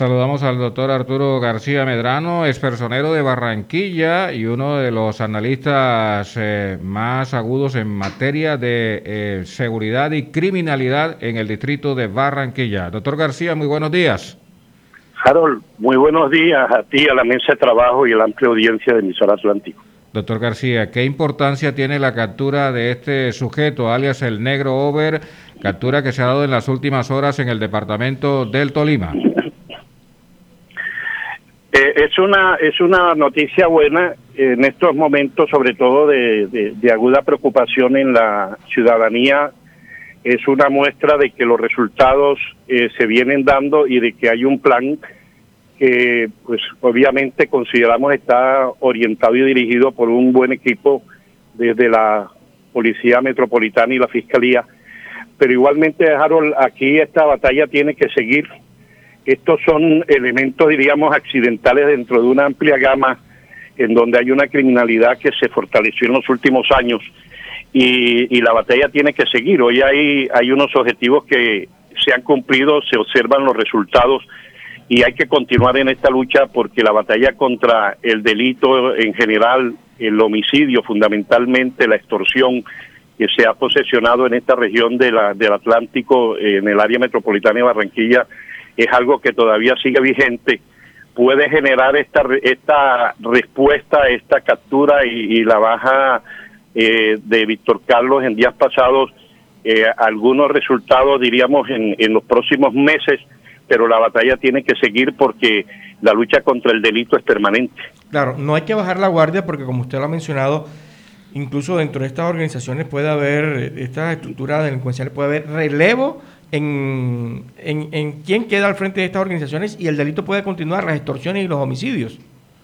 Saludamos al doctor Arturo García Medrano, ex personero de Barranquilla y uno de los analistas más agudos en materia de seguridad y criminalidad en el distrito de Barranquilla. Doctor García, muy buenos días. Harold, muy buenos días a ti, a la mesa de trabajo y a la amplia audiencia de Emisora Atlántico. Doctor García, ¿qué importancia tiene la captura de este sujeto, alias el Negro Over, captura que se ha dado en las últimas horas en el departamento del Tolima? Es una noticia buena en estos momentos, sobre todo de aguda preocupación en la ciudadanía. Es una muestra de que los resultados se vienen dando y de que hay un plan que, pues, obviamente consideramos está orientado y dirigido por un buen equipo desde la Policía Metropolitana y la Fiscalía. Pero igualmente, Harold, aquí esta batalla tiene que seguir. Estos son elementos, diríamos, accidentales dentro de una amplia gama en donde hay una criminalidad que se fortaleció en los últimos años y la batalla tiene que seguir. Hoy hay unos objetivos que se han cumplido, se observan los resultados y hay que continuar en esta lucha porque la batalla contra el delito en general, el homicidio fundamentalmente, la extorsión que se ha posesionado en esta región del Atlántico, en el área metropolitana de Barranquilla, es algo que todavía sigue vigente. Puede generar esta respuesta, esta captura y la baja de Víctor Carlos en días pasados, algunos resultados, diríamos, en los próximos meses, pero la batalla tiene que seguir porque la lucha contra el delito es permanente. Claro, no hay que bajar la guardia porque, como usted lo ha mencionado, incluso dentro de estas organizaciones puede haber, estas estructuras delincuenciales, puede haber relevo en quién queda al frente de estas organizaciones y el delito puede continuar, las extorsiones y los homicidios.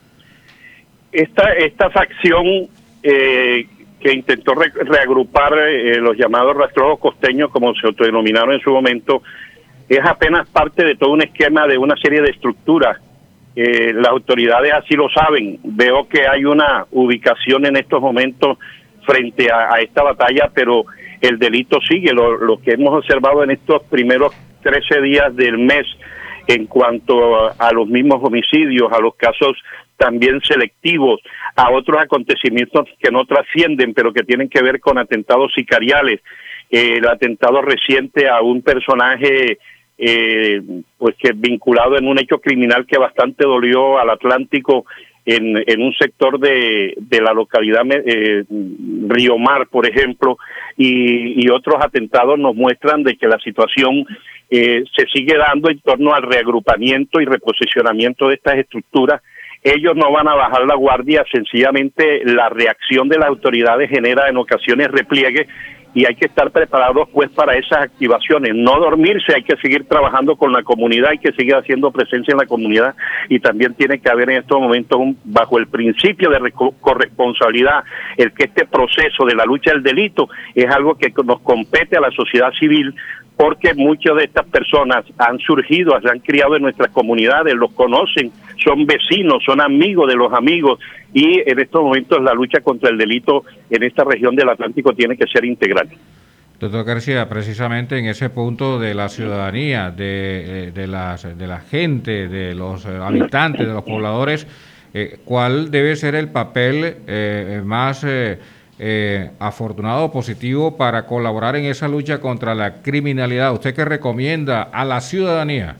Esta facción que intentó reagrupar los llamados rastrojos costeños, como se autodenominaron en su momento, es apenas parte de todo un esquema de una serie de estructuras. Las autoridades así lo saben. Veo que hay una ubicación en estos momentos frente a esta batalla, pero el delito sigue. Lo que hemos observado en estos primeros 13 días del mes en cuanto a los mismos homicidios, a los casos también selectivos, a otros acontecimientos que no trascienden, pero que tienen que ver con atentados sicariales, el atentado reciente a un personaje pues que vinculado en un hecho criminal que bastante dolió al Atlántico en un sector de la localidad Río Mar, por ejemplo, y otros atentados nos muestran de que la situación se sigue dando en torno al reagrupamiento y reposicionamiento de estas estructuras. Ellos no van a bajar la guardia, sencillamente la reacción de las autoridades genera en ocasiones repliegue y hay que estar preparados pues para esas activaciones, no dormirse, hay que seguir trabajando con la comunidad, hay que seguir haciendo presencia en la comunidad y también tiene que haber en estos momentos bajo el principio de corresponsabilidad, el que este proceso de la lucha del delito es algo que nos compete a la sociedad civil, porque muchas de estas personas han surgido, se han criado en nuestras comunidades, los conocen, son vecinos, son amigos de los amigos, y en estos momentos la lucha contra el delito en esta región del Atlántico tiene que ser integral. Doctor García, precisamente en ese punto de la ciudadanía, de la gente, de los habitantes, de los pobladores, ¿cuál debe ser el papel más afortunado o positivo para colaborar en esa lucha contra la criminalidad? ¿Usted qué recomienda a la ciudadanía?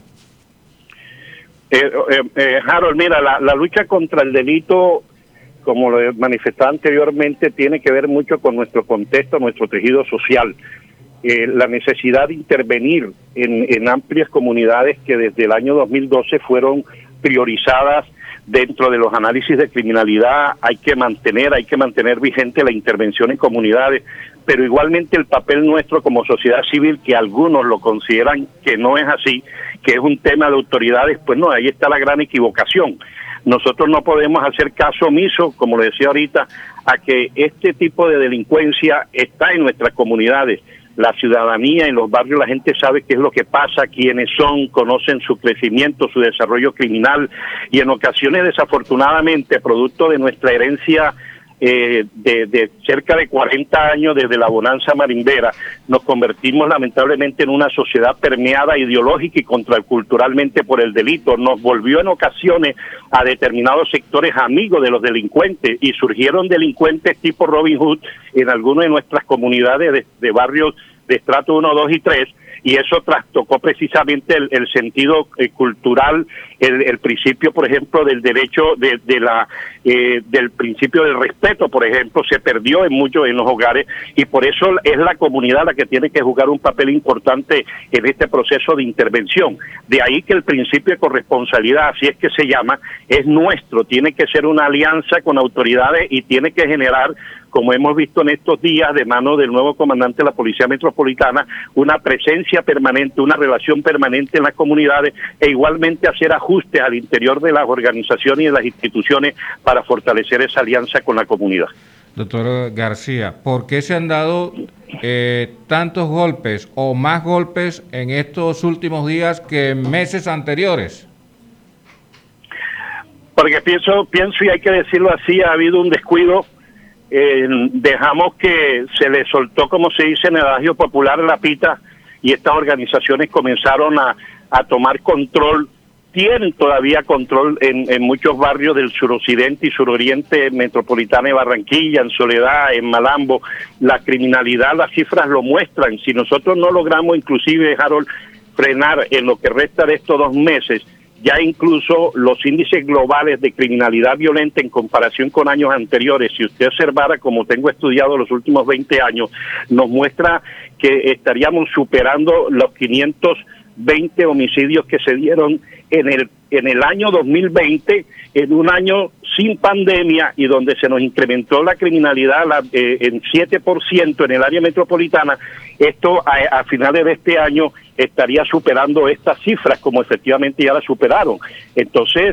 Harold, mira, la lucha contra el delito, como lo manifestaba anteriormente, tiene que ver mucho con nuestro contexto, nuestro tejido social. La necesidad de intervenir en amplias comunidades que desde el año 2012 fueron priorizadas dentro de los análisis de criminalidad. Hay que mantener vigente la intervención en comunidades, pero igualmente el papel nuestro como sociedad civil, que algunos lo consideran que no es así, que es un tema de autoridades, pues no, ahí está la gran equivocación. Nosotros no podemos hacer caso omiso, como le decía ahorita, a que este tipo de delincuencia está en nuestras comunidades. La ciudadanía en los barrios, la gente sabe qué es lo que pasa, quiénes son, conocen su crecimiento, su desarrollo criminal, y en ocasiones, desafortunadamente, producto de nuestra herencia de cerca de 40 años desde la bonanza marimbera, nos convertimos lamentablemente en una sociedad permeada ideológica y contraculturalmente por el delito. Nos volvió en ocasiones a determinados sectores amigos de los delincuentes y surgieron delincuentes tipo Robin Hood en algunas de nuestras comunidades de barrios de estrato 1, 2 y 3, y eso trastocó precisamente el sentido cultural, el principio, por ejemplo, del derecho del principio del respeto, por ejemplo, se perdió en los hogares, y por eso es la comunidad la que tiene que jugar un papel importante en este proceso de intervención. De ahí que el principio de corresponsabilidad, así es que se llama, es nuestro, tiene que ser una alianza con autoridades y tiene que generar, como hemos visto en estos días, de mano del nuevo comandante de la Policía Metropolitana, una presencia permanente, una relación permanente en las comunidades, e igualmente hacer ajustes al interior de las organizaciones y de las instituciones para fortalecer esa alianza con la comunidad. Doctor García, ¿por qué se han dado tantos golpes o más golpes en estos últimos días que en meses anteriores? Porque pienso y hay que decirlo así, ha habido un descuido. Dejamos que se le soltó, como se dice en el adagio popular, la pita, y estas organizaciones comenzaron a tomar control, tienen todavía control en muchos barrios del suroccidente y suroriente metropolitana de Barranquilla, en Soledad, en Malambo. La criminalidad, las cifras lo muestran. Si nosotros no logramos, inclusive, Harold, frenar en lo que resta de estos 2 meses, ya incluso los índices globales de criminalidad violenta en comparación con años anteriores, si usted observara, como tengo estudiado los últimos 20 años, nos muestra que estaríamos superando los 520 homicidios que se dieron en el año 2020, en un año sin pandemia y donde se nos incrementó la criminalidad en 7% en el área metropolitana. Esto a finales de este año estaría superando estas cifras, como efectivamente ya las superaron. Entonces,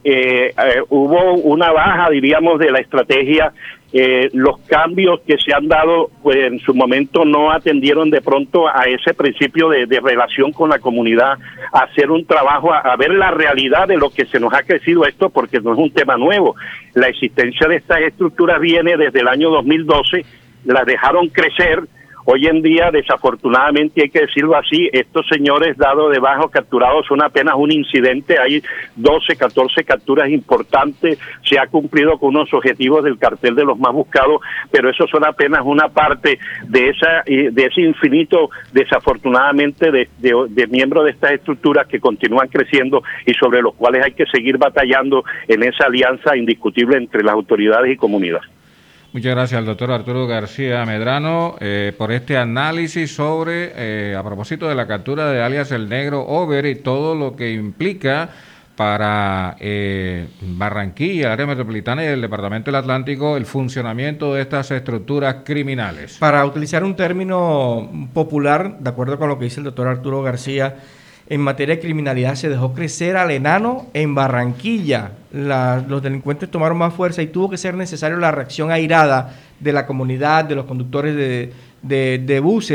hubo una baja, diríamos, de la estrategia. Los cambios que se han dado, pues en su momento no atendieron de pronto a ese principio de relación con la comunidad, a hacer un trabajo, a ver la realidad de lo que se nos ha crecido esto, porque no es un tema nuevo. La existencia de estas estructuras viene desde el año 2012, las dejaron crecer. Hoy en día, desafortunadamente, hay que decirlo así, estos señores dados de bajo capturados son apenas un incidente. Hay 12, 14 capturas importantes, se ha cumplido con unos objetivos del cartel de los más buscados, pero eso son apenas una parte de ese infinito, desafortunadamente, de miembros de estas estructuras que continúan creciendo y sobre los cuales hay que seguir batallando en esa alianza indiscutible entre las autoridades y comunidad. Muchas gracias al doctor Arturo García Medrano por este análisis sobre, a propósito de la captura de alias El Negro Over y todo lo que implica para Barranquilla, el área metropolitana y el departamento del Atlántico, el funcionamiento de estas estructuras criminales. Para utilizar un término popular, de acuerdo con lo que dice el doctor Arturo García, en materia de criminalidad se dejó crecer al enano en Barranquilla. Los delincuentes tomaron más fuerza y tuvo que ser necesario la reacción airada de la comunidad, de los conductores de buses,